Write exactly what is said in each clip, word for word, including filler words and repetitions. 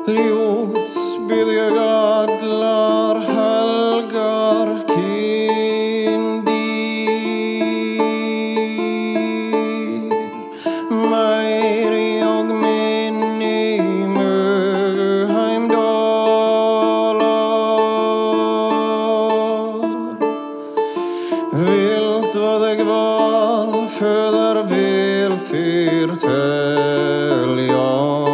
Ljóts bið ég allar helgar kyndir, meiri og minni mögu heimdalar. Vilt vad jag vann föder väl för tälja.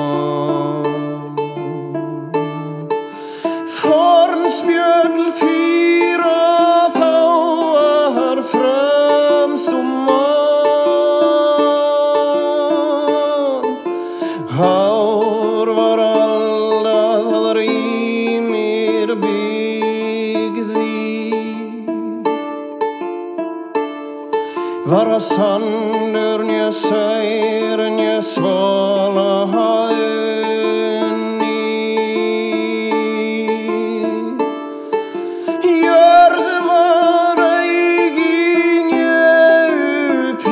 Fornspjöll fyra þá er fremst um mann. Hár var alla það rýmir byggði. Vara sannur nje sær nje svala haunni. Jörð var eigin ég upp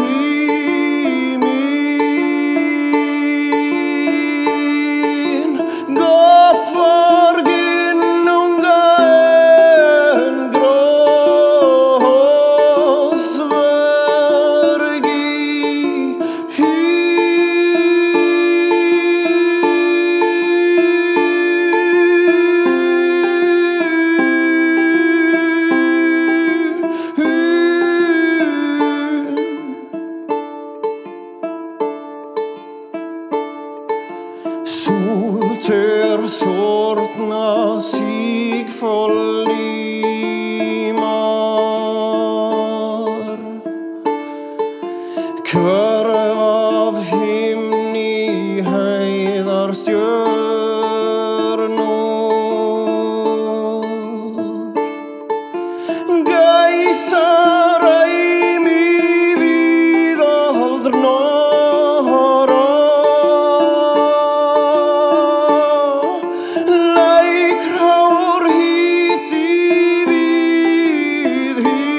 hímin. Gott var ginnunga en grósvergi. Soltör sortna sigfollimar, kvörv av himni heiðar stjörnur. Gæsar æmi víðaldr norra, lækrár híti við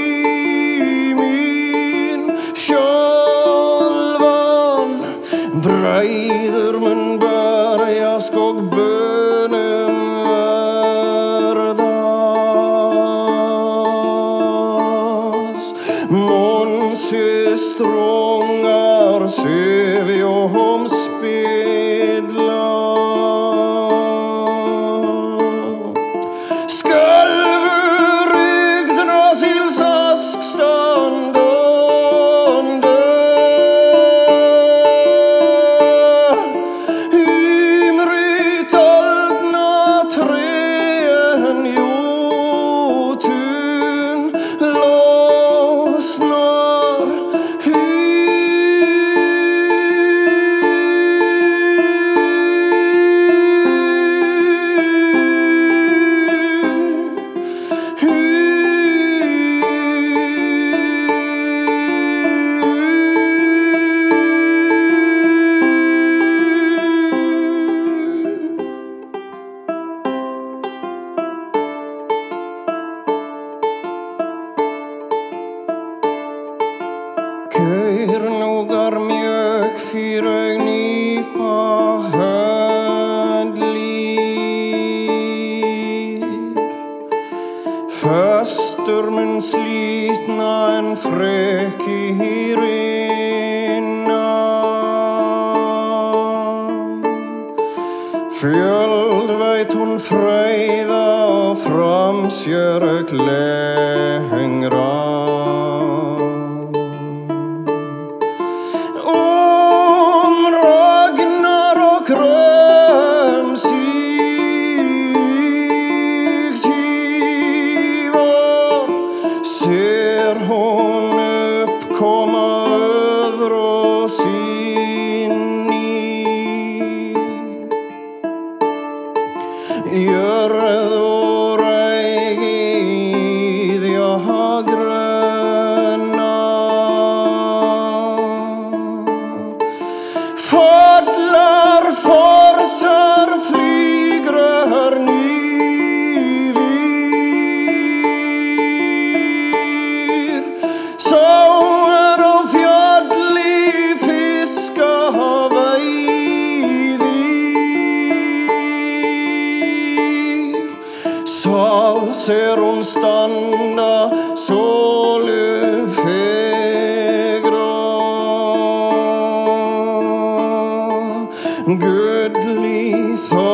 hímin sjálfan. Bræður mun berjast og bönum verðast. Månsystrångar sövi om spidla. Skölvur Yggdrasils askstandande, ymrit aldna trän jotun lossnar. Gaurnogar mjög fyrir nýpa höndlir. Föstur mun slítna en freki rinna. Fjöld veit hún freyða og framsjörg lengra. Ser hon uppkomma öðru sinni. Jörð og rægið jaha gröna. Fallar forsar flygrar nývir. Sá er á fjalli gull í þó